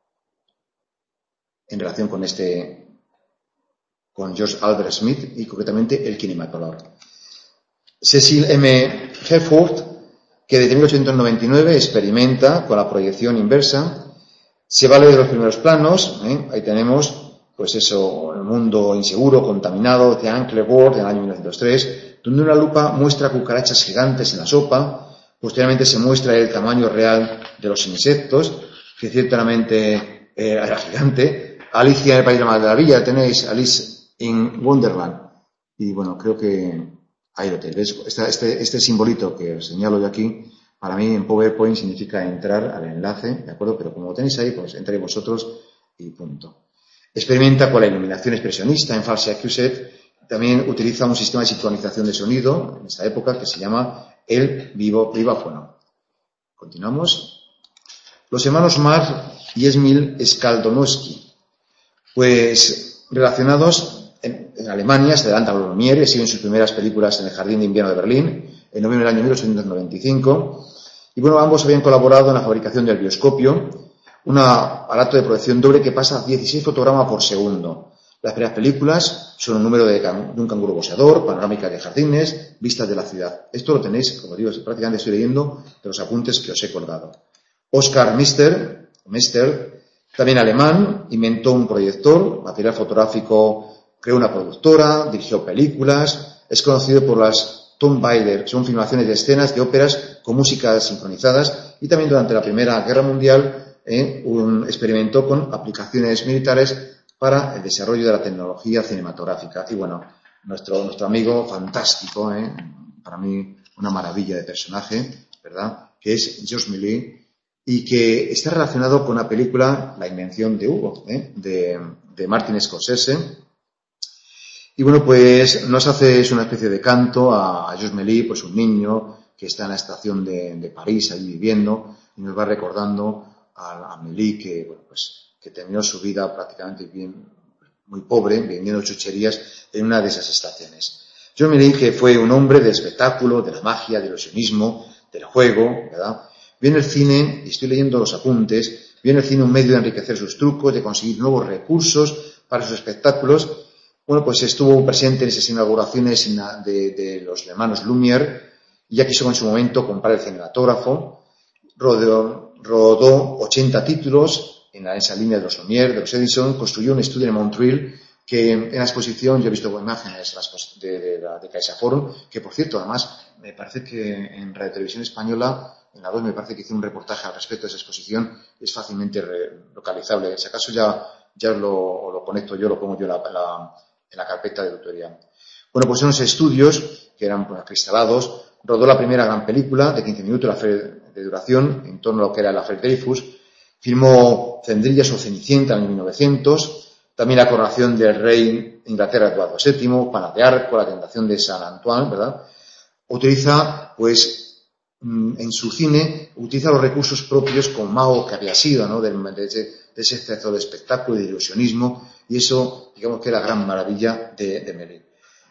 en relación con este, con George Albert Smith y concretamente el Kinemacolor. Cecil M. Herford, que desde mil ochocientos noventa y nueve experimenta con la proyección inversa, se vale de los primeros planos, ¿eh? Ahí tenemos, pues eso, el mundo inseguro, contaminado, de Uncle World, del año mil novecientos tres, donde una lupa muestra cucarachas gigantes en la sopa. Posteriormente se muestra el tamaño real de los insectos, que ciertamente eh, era gigante. Alicia en el País de la Maravilla, tenéis Alice in Wonderland. Y bueno, creo que ahí lo tenéis. Este, este, este simbolito que os señalo yo aquí, para mí en PowerPoint significa entrar al enlace, ¿de acuerdo? Pero como lo tenéis ahí, pues entréis vosotros y punto. Experimenta con la iluminación expresionista en False Accused. También utiliza un sistema de sincronización de sonido en esta época que se llama el vivo, viváfono. Continuamos. Los hermanos Mark y Emil Skaldonowski, pues relacionados en, en Alemania, se adelantan a los Lumière, siguen sus primeras películas en el Jardín de Invierno de Berlín, en noviembre del año mil ochocientos noventa y cinco. Y bueno, ambos habían colaborado en la fabricación del bioscopio, un aparato de proyección doble que pasa a dieciséis fotogramas por segundo. Las primeras películas son un número de, can, de un canguro boxeador, panorámicas de jardines, vistas de la ciudad. Esto lo tenéis, como digo, prácticamente estoy leyendo de los apuntes que os he colgado. Oscar Mister, Mister, también alemán, inventó un proyector, material fotográfico, creó una productora, dirigió películas, es conocido por las Tonbilder, que son filmaciones de escenas de óperas con músicas sincronizadas, y también durante la Primera Guerra Mundial eh, un, experimentó con aplicaciones militares para el desarrollo de la tecnología cinematográfica. Y bueno, nuestro, nuestro amigo fantástico, eh, para mí una maravilla de personaje, ¿verdad?, que es Georges Méliès, y que está relacionado con la película La invención de Hugo, ¿eh? de, de Martin Scorsese. Y bueno, pues nos hace es una especie de canto a, a Georges Méliès, pues un niño que está en la estación de, de París, ahí viviendo, y nos va recordando a, a Méliès que, bueno, pues, que terminó su vida prácticamente bien, muy pobre, vendiendo chucherías en una de esas estaciones. Georges Méliès, que fue un hombre del espectáculo, de la magia, del ilusionismo, del juego, ¿verdad? Vio en el cine, y estoy leyendo los apuntes, vio en el cine un medio de enriquecer sus trucos, de conseguir nuevos recursos para sus espectáculos. Bueno, pues estuvo presente en esas inauguraciones de, de los hermanos Lumière, y ya quiso en su momento comprar el cinematógrafo. Rodó, rodó ochenta títulos en esa línea de los Lumière, de los Edison, construyó un estudio en Montreal, que en la exposición, yo he visto imágenes de, de, de, de CaixaForum, que por cierto, además, me parece que en Radio Televisión Española, en la dos, me parece que hizo un reportaje al respecto de esa exposición, es fácilmente re, localizable. Si acaso ya, ya lo, lo conecto yo, lo pongo yo en la, la, en la carpeta de tutoría. Bueno, pues en los estudios, que eran pues, cristalados, rodó la primera gran película de quince minutos la de duración, en torno a lo que era la Affaire Dreyfus, filmó Cendrillas o Cenicienta en mil novecientos, también la coronación del rey de Inglaterra Eduardo séptimo, Juana de Arco, la tentación de San Antoine, ¿verdad? Utiliza, pues, en su cine, utiliza los recursos propios como mago que había sido, ¿no? De, de, ese, de ese exceso de espectáculo y de ilusionismo, y eso, digamos que era la gran maravilla de, de Méliès.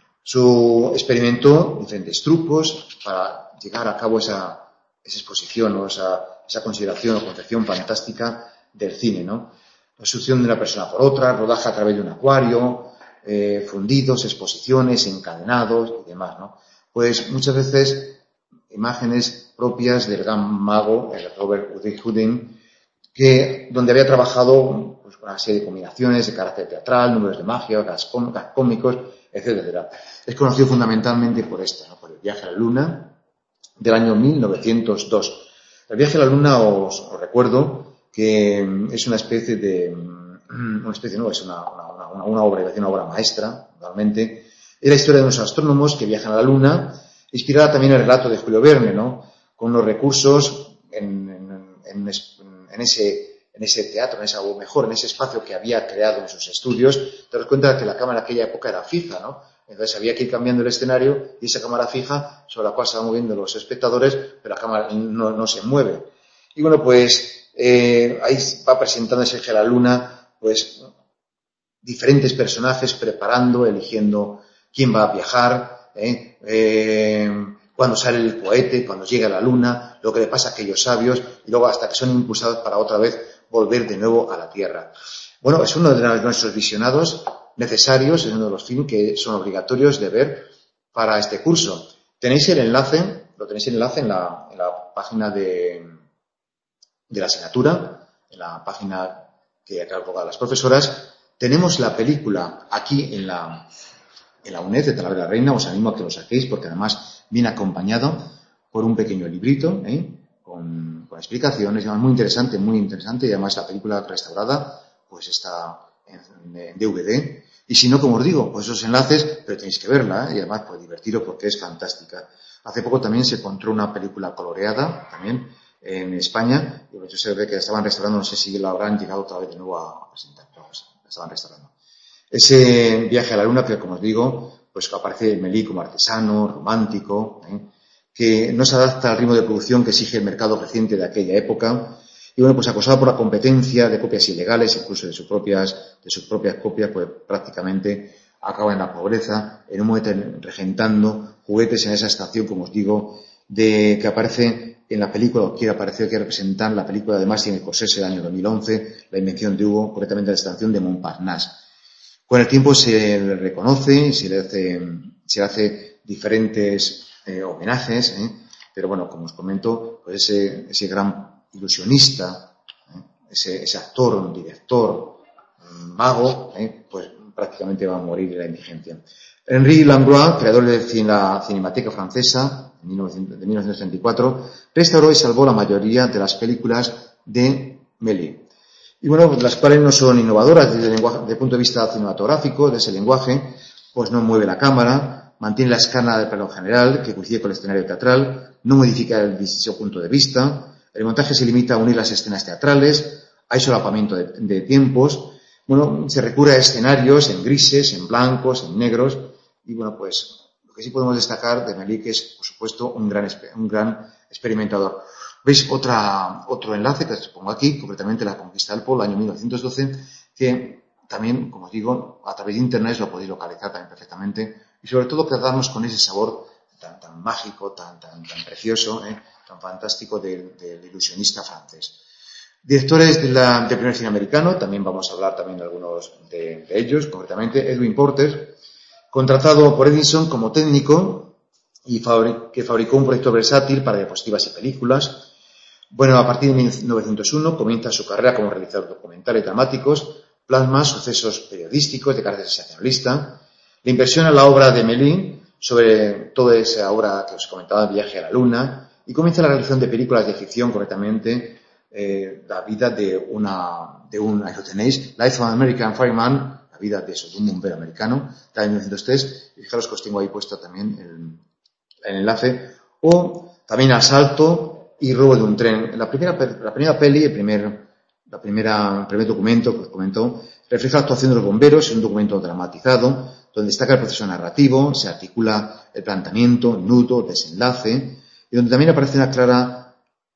Su experimentó diferentes trucos para llegar a cabo esa, esa exposición, ¿no? esa, esa consideración o concepción fantástica del cine, ¿no? La succión de una persona por otra, rodaje a través de un acuario, eh, fundidos, exposiciones, encadenados y demás, ¿no? Pues muchas veces imágenes propias del gran mago, el Robert Houdin, que donde había trabajado pues, una serie de combinaciones de carácter teatral, números de magia, gas cómicos, etcétera. Es conocido fundamentalmente por esta, ¿no? Por el viaje a la Luna del año mil novecientos dos. El viaje a la Luna, os, os recuerdo que es una especie de, una especie, no, es una, una, una, una obra, una obra maestra, realmente. Es la historia de unos astrónomos que viajan a la Luna, inspirada también en el relato de Julio Verne, ¿no? Con los recursos en, en, en, en ese, en ese teatro, en esa, o mejor, en ese espacio que había creado en sus estudios. Te das cuenta que la cámara en aquella época era fija, ¿no? Entonces había que ir cambiando el escenario y esa cámara fija sobre la cual se van moviendo los espectadores, pero la cámara no, no se mueve. Y bueno, pues eh, ahí va presentándose el viaje a la Luna, pues diferentes personajes preparando, eligiendo quién va a viajar, ¿eh? Eh, cuando sale el cohete, cuando llega a la Luna, lo que le pasa a aquellos sabios, y luego hasta que son impulsados para otra vez volver de nuevo a la Tierra. Bueno, es uno de nuestros visionados necesarios, es uno de los films que son obligatorios de ver para este curso. Tenéis el enlace, lo tenéis el enlace en la, en la página de, de la asignatura, en la página que han colgado las profesoras. Tenemos la película aquí en la, en la UNED de Talavera de la Reina, os animo a que lo saquéis porque además viene acompañado por un pequeño librito, ¿eh? con, con explicaciones, además muy interesante, muy interesante, y además la película restaurada pues está en, en D V D. Y si no, como os digo, pues esos enlaces, pero tenéis que verla, ¿eh? Y además pues divertiros porque es fantástica. Hace poco también se encontró una película coloreada, también, en España, y yo sé que la estaban restaurando, no sé si la habrán llegado otra vez de nuevo a presentar, pero pues, la estaban restaurando. Ese viaje a la Luna, que como os digo, pues aparece Méliès como artesano, romántico, ¿eh? que no se adapta al ritmo de producción que exige el mercado reciente de aquella época, y bueno, pues acosado por la competencia de copias ilegales, incluso de sus propias, de sus propias copias, pues prácticamente acaba en la pobreza, en un momento regentando juguetes en esa estación, como os digo, de que aparece en la película, o quiere aparecer, quiere representar la película de Martin Scorsese del año dos mil once, La invención de Hugo, concretamente la estación de Montparnasse. Con el tiempo se le reconoce, se le hace, se le hace diferentes eh, homenajes, ¿eh? Pero bueno, como os comento, pues ese, ese gran ilusionista, ¿eh? ese, ese actor, director, mago, ¿eh? pues prácticamente va a morir de la indigencia. Henri Langlois, creador de la Cinemateca Francesa, de mil novecientos treinta y cuatro, restauró y salvó la mayoría de las películas de Méliès. Y bueno, las cuales no son innovadoras desde el, lenguaje, desde el punto de vista cinematográfico, de ese lenguaje, pues no mueve la cámara, mantiene la escala del plano general, que coincide con el escenario teatral, no modifica el distinto punto de vista, el montaje se limita a unir las escenas teatrales, hay solapamiento de, de tiempos, bueno, se recurre a escenarios en grises, en blancos, en negros, y bueno, pues lo que sí podemos destacar de Méliès es, por supuesto, un gran, un gran experimentador. Veis otra, otro enlace que os pongo aquí, concretamente La conquista del polo, año mil novecientos doce, que también, como os digo, a través de internet lo podéis localizar también perfectamente, y sobre todo quedarnos con ese sabor tan, tan mágico, tan, tan, tan precioso, ¿eh? tan fantástico del, del ilusionista francés. Directores de la, del primer cine americano, también vamos a hablar también de algunos de, de ellos, concretamente Edwin Porter, contratado por Edison como técnico y fabri- que fabricó un proyector versátil para diapositivas y películas. Bueno, a partir de mil novecientos uno comienza su carrera como realizador documentales dramáticos, plasma sucesos periodísticos de carácter sensacionalista, le impresiona la obra de Méliès sobre toda esa obra que os comentaba, Viaje a la Luna, y comienza la realización de películas de ficción, concretamente eh, la vida de una, de un, ahí lo tenéis, Life of an American Fireman, la vida de, eso, de un bombero americano, de mil novecientos tres, y fijaros que os tengo ahí puesto también el, el enlace, o también Asalto y Robo de un tren. La primera, la primera peli, el primer, la primera, el primer documento que os comentó, refleja la actuación de los bomberos, es un documento dramatizado, donde destaca el proceso narrativo, se articula el planteamiento, nudo, desenlace, y donde también aparece una clara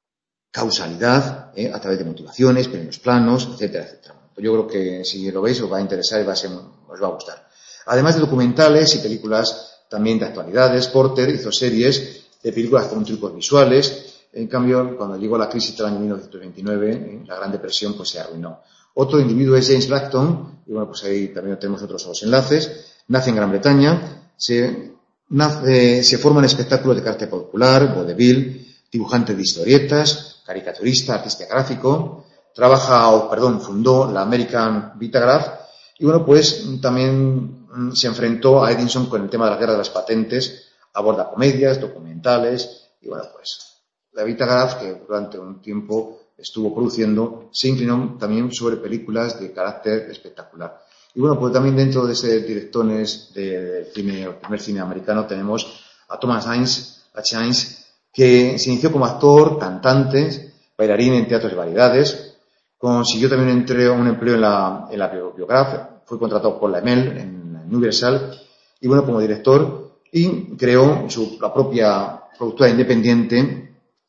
causalidad, ¿eh? a través de motivaciones, primeros planos, etcétera, etcétera. Pues yo creo que si lo veis os va a interesar y va a ser, os va a gustar. Además de documentales y películas también de actualidades, Porter hizo series de películas con trucos visuales. En cambio, cuando llegó la crisis del año mil novecientos veintinueve, ¿eh? la Gran Depresión, pues se arruinó. Otro individuo es James Blackton, y bueno, pues ahí también tenemos otros dos enlaces. Nace en Gran Bretaña, se, nace, se forma en espectáculos de carácter popular, vodevil, dibujante de historietas, caricaturista, artista gráfico, trabaja, o perdón, fundó la American Vitagraph, y bueno, pues también mm, se enfrentó a Edison con el tema de la guerra de las patentes, aborda comedias, documentales, y bueno, pues la Vitagraph, que durante un tiempo estuvo produciendo, se inclinó también sobre películas de carácter espectacular. Y bueno, pues también dentro de ese directores del cine, el primer cine americano, tenemos a Thomas Hines, H. Hines, que se inició como actor, cantante, bailarín en teatros de variedades, consiguió también un empleo, un empleo en la, en la Biograph, fue contratado por la E M E L en Universal, y bueno, como director, y creó su, la propia productora independiente,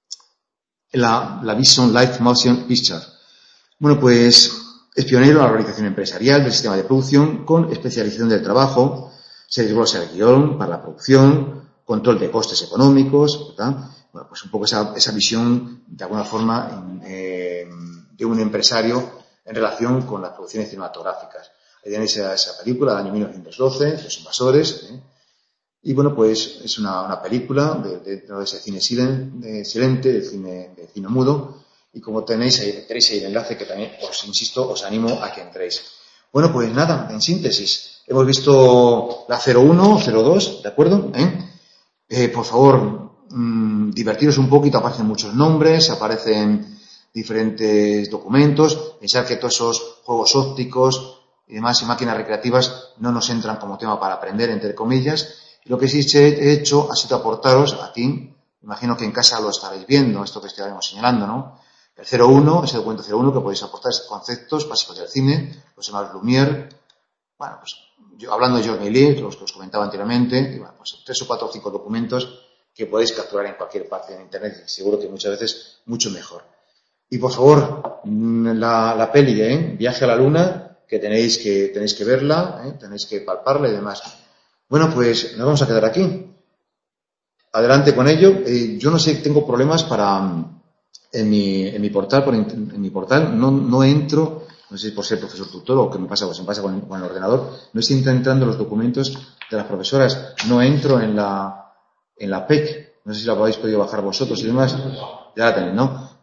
la, la Vision Live Motion Picture. Bueno, pues es pionero en la organización empresarial del sistema de producción con especialización del trabajo, se desglosa el guión para la producción, control de costes económicos, ¿verdad? Bueno, pues un poco esa, esa visión, de alguna forma, eh, de un empresario en relación con las producciones cinematográficas. Ahí tenéis esa, esa película del año mil novecientos doce, Los Invasores, ¿eh? Y bueno, pues es una, una película de, de, de ese cine silente, silente de cine, de cine mudo, y como tenéis ahí, tenéis ahí el enlace que también os insisto, os animo a que entréis. Bueno, pues nada, en síntesis, hemos visto la cero uno, cero dos, ¿de acuerdo? ¿Eh? Eh, por favor, mmm, divertiros un poquito, aparecen muchos nombres, aparecen diferentes documentos, pensar que todos esos juegos ópticos y demás y máquinas recreativas no nos entran como tema para aprender, entre comillas. Y lo que sí he hecho ha sido aportaros a ti, imagino que en casa lo estaréis viendo, esto que estaremos señalando, ¿no? El cero uno, ese documento cero uno que podéis aportar conceptos básicos del cine, los hermanos Lumière, bueno, pues yo, hablando de Georges Méliès, los que os comentaba anteriormente, y bueno, pues tres o cuatro o cinco documentos que podéis capturar en cualquier parte de internet y seguro que muchas veces mucho mejor. Y por favor, la, la peli, ¿eh? Viaje a la Luna, que tenéis que, tenéis que verla, ¿eh? Tenéis que palparla y demás. Bueno, pues nos vamos a quedar aquí. Adelante con ello. Eh, yo no sé, tengo problemas para en mi, en mi portal, por, en mi portal no, no entro, no sé si por ser profesor tutor o qué me pasa, pues me pasa con, con el ordenador, no estoy entrando los documentos de las profesoras, no entro en la, en la P E C, no sé si la habéis podido bajar vosotros y demás, ya la tenéis, ¿no?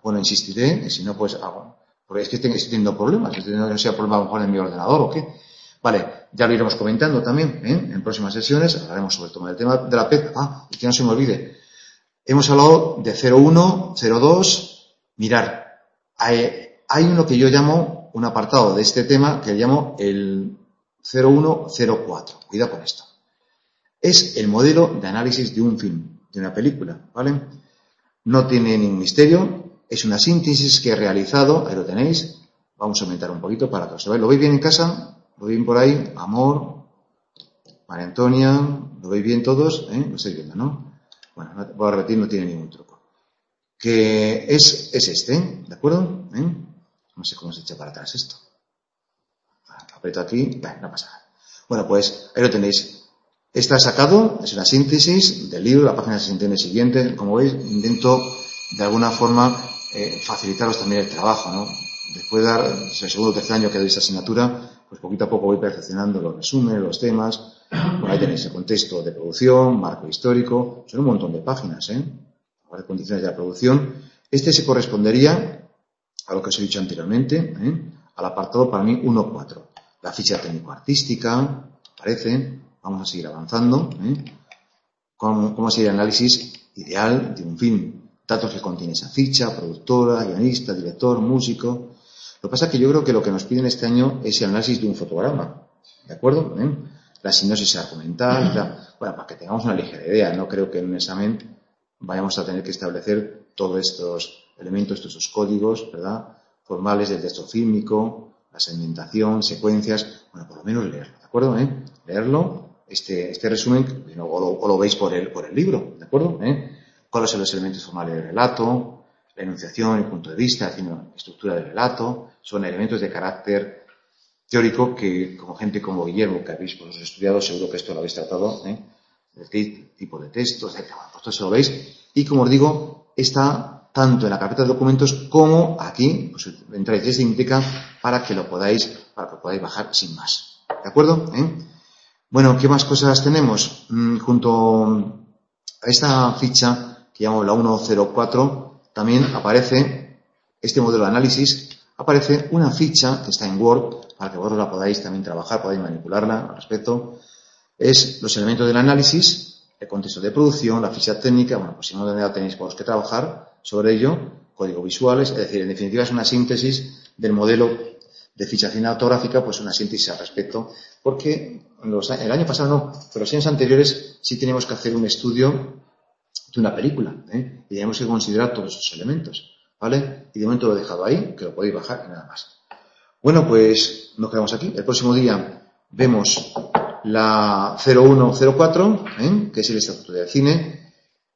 bueno, insistiré, si no, pues hago. Porque es que estoy teniendo problemas, estoy teniendo, no sea problema a lo mejor en mi ordenador o qué. Vale, ya lo iremos comentando también, ¿eh? En próximas sesiones hablaremos sobre todo del tema de la P E C. Ah, y que no se me olvide. Hemos hablado de cero uno, cero dos. Mirar, hay, hay uno que yo llamo, un apartado de este tema que llamo el cero uno cero cuatro. Cuidado con esto. Es el modelo de análisis de un film, de una película, ¿vale? No tiene ningún misterio, es una síntesis que he realizado, ahí lo tenéis. Vamos a aumentar un poquito para que os lo veáis. ¿Lo veis bien en casa? ¿Lo veis bien por ahí? Amor, María Antonia, ¿lo veis bien todos? ¿Eh? Lo estáis viendo, ¿no? Bueno, voy a repetir, no tiene ningún truco. Que es, es este, ¿de acuerdo? ¿Eh? No sé cómo se echa para atrás esto. Aprieto aquí, bueno, no pasa nada. Bueno, pues ahí lo tenéis. Está sacado, es una síntesis del libro, la página se entiende siguiente. Como veis, intento de alguna forma eh, facilitaros también el trabajo, ¿no? Después de dar el segundo o tercer año que doy esta asignatura, pues poquito a poco voy perfeccionando los resúmenes, los temas. Bueno, ahí tenéis el contexto de producción, marco histórico, son un montón de páginas, ¿eh? Las condiciones de la producción. Este se correspondería a lo que os he dicho anteriormente, ¿eh? Al apartado para mí uno punto cuatro. La ficha técnico-artística, aparece. Vamos a seguir avanzando, ¿eh? ¿Cómo, cómo sería el análisis ideal de un film? Datos que contiene esa ficha, productora, guionista, director, músico. Lo que pasa es que yo creo que lo que nos piden este año es el análisis de un fotograma, ¿de acuerdo? ¿Eh? La sinopsis argumental, y tal. Bueno, para que tengamos una ligera idea, no creo que en un examen vayamos a tener que establecer todos estos elementos, todos estos códigos, ¿verdad? Formales del texto fílmico, la segmentación, secuencias, bueno, por lo menos leerlo, ¿de acuerdo? ¿Eh? Leerlo. Este, este resumen, o lo, o lo veis por el, por el libro, ¿de acuerdo? ¿Eh? ¿Cuáles son los elementos formales del relato? La enunciación, el punto de vista, la estructura del relato, son elementos de carácter teórico que, como gente como Guillermo, que habéis vosotros estudiado, seguro que esto lo habéis tratado, ¿eh? El tipo de texto, etcétera. Bueno, pues esto lo veis. Y como os digo, está tanto en la carpeta de documentos como aquí, pues entráis desde Implica para que lo podáis, para que lo podáis bajar sin más. ¿De acuerdo? ¿Eh? Bueno, ¿qué más cosas tenemos? Mm, junto a esta ficha que llamo la uno cero cuatro, también aparece este modelo de análisis, aparece una ficha que está en Word para que vosotros la podáis también trabajar, podáis manipularla al respecto. Es los elementos del análisis, el contexto de producción, la ficha técnica, bueno, pues si no ya tenéis vosotros que trabajar sobre ello, códigos visuales, es decir, en definitiva es una síntesis del modelo de ficha cinematográfica, pues una síntesis al respecto, porque los, el año pasado no, pero los años anteriores sí teníamos que hacer un estudio de una película, ¿eh? Y tenemos que considerar todos esos elementos, ¿vale? Y de momento lo he dejado ahí, que lo podéis bajar y nada más. Bueno, pues nos quedamos aquí. El próximo día vemos la cero uno cero cuatro, ¿eh? Que es el Estatuto del Cine,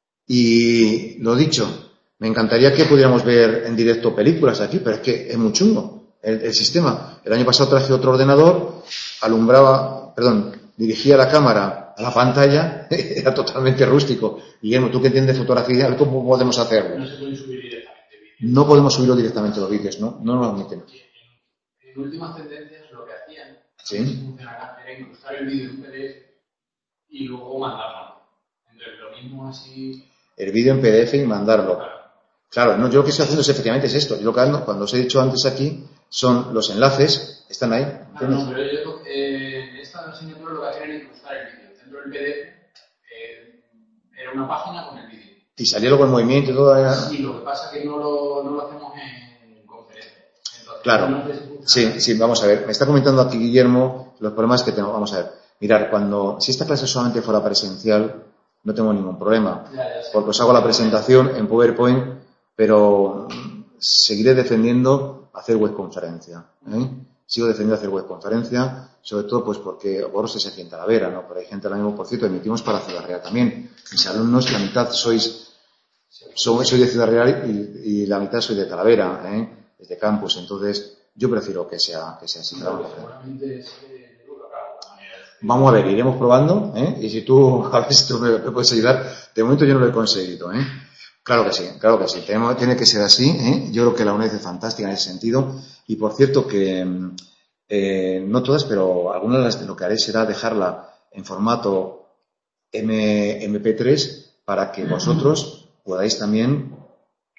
y lo dicho, me encantaría que pudiéramos ver en directo películas aquí, pero es que es muy chungo. El, el sistema. El año pasado traje otro ordenador, alumbraba, perdón, dirigía la cámara a la pantalla, era totalmente rústico. Guillermo, tú que entiendes fotografía, ¿cómo podemos hacerlo? No se puede subir directamente vídeos. No podemos subirlo directamente los vídeos, ¿no? No nos lo admiten. En, en últimas tendencias lo que hacían, ¿sí? No sé si funcionará, era incrustar el vídeo en P D F y luego mandarlo. Entonces lo mismo así. El vídeo en P D F y mandarlo. Claro. Claro, no, yo lo que estoy haciendo es efectivamente es esto. Yo lo que ando, cuando os he dicho antes aquí, son los enlaces, están ahí. No, no, pero yo eh, en esta asignatura lo que hacían era incrustar el vídeo. Dentro del P D F eh, era una página con el vídeo. Y salía luego el movimiento y todo. Era... Sí, lo que pasa es que no lo, no lo hacemos en conferencia. Entonces, claro, no sí, sí, vamos a ver. Me está comentando aquí Guillermo los problemas que tengo. Vamos a ver. Mirar, cuando, si esta clase solamente fuera presencial, no tengo ningún problema. Ya, ya sé. Porque os hago la presentación en PowerPoint, pero seguiré defendiendo hacer webconferencia, ¿eh? Sigo defendiendo hacer webconferencia, sobre todo pues porque vosotros se sienta la vera, ¿no? Pero hay gente ahora mismo, por cierto, emitimos para Ciudad Real también. Mis alumnos, la mitad sois, soy, soy de Ciudad Real y, y la mitad soy de Talavera, ¿eh? Desde campus. Entonces, yo prefiero que sea, que sea así. No, seguramente es, eh, vamos a ver, iremos probando, ¿eh? Y si tú, a ver si tú me, me puedes ayudar. De momento yo no lo he conseguido, ¿eh? Claro que sí, claro que sí. Tenemos, tiene que ser así, ¿eh? Yo creo que la UNED es fantástica en ese sentido. Y por cierto que, eh, no todas, pero algunas de lo que haré será dejarla en formato M P tres para que vosotros podáis también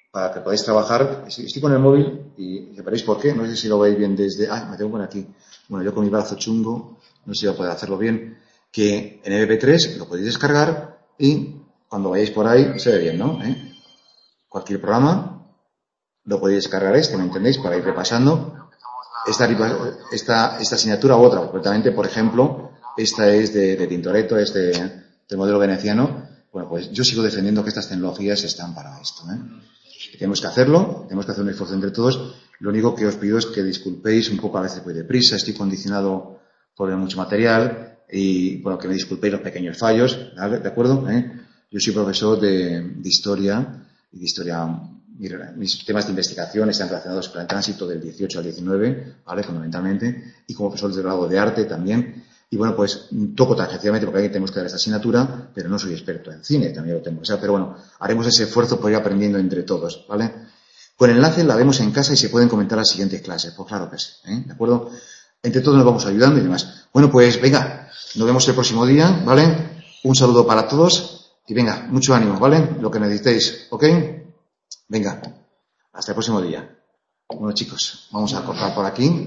para que podáis trabajar. Estoy con el móvil y veréis por qué. No sé si lo veis bien desde... Ah, me tengo que poner aquí. Bueno, yo con mi brazo chungo, no sé si voy a poder hacerlo bien. Que en M P tres lo podéis descargar y cuando vayáis por ahí se ve bien, ¿no? ¿Eh? Cualquier programa lo podéis descargar este, ¿me entendéis? Para ir repasando esta, esta, esta asignatura u otra. Concretamente, por ejemplo, esta es de, de Tintoretto, es de, del modelo veneciano. Bueno, pues yo sigo defendiendo que estas tecnologías están para esto, ¿eh? Tenemos que hacerlo, tenemos que hacer un esfuerzo entre todos. Lo único que os pido es que disculpéis un poco, a veces voy deprisa, estoy condicionado por mucho material y, bueno, que me disculpéis los pequeños fallos, ¿vale? ¿De acuerdo? ¿Eh? Yo soy profesor de, de historia y de historia, mis temas de investigación están relacionados con el tránsito del dieciocho al diecinueve, ¿vale? Fundamentalmente, y como profesor de grado de arte también. Y bueno, pues toco tangencialmente porque aquí tenemos que dar esta asignatura, pero no soy experto en cine, también lo tengo que ser. Pero bueno, haremos ese esfuerzo por ir aprendiendo entre todos, ¿vale? Con el enlace la vemos en casa y se pueden comentar las siguientes clases. Pues claro que sí, ¿eh? ¿De acuerdo? Entre todos nos vamos ayudando y demás. Bueno, pues venga, nos vemos el próximo día, ¿vale? Un saludo para todos y venga, mucho ánimo, ¿vale? Lo que necesitéis, ¿ok? Venga, hasta el próximo día. Bueno, chicos, vamos a cortar por aquí.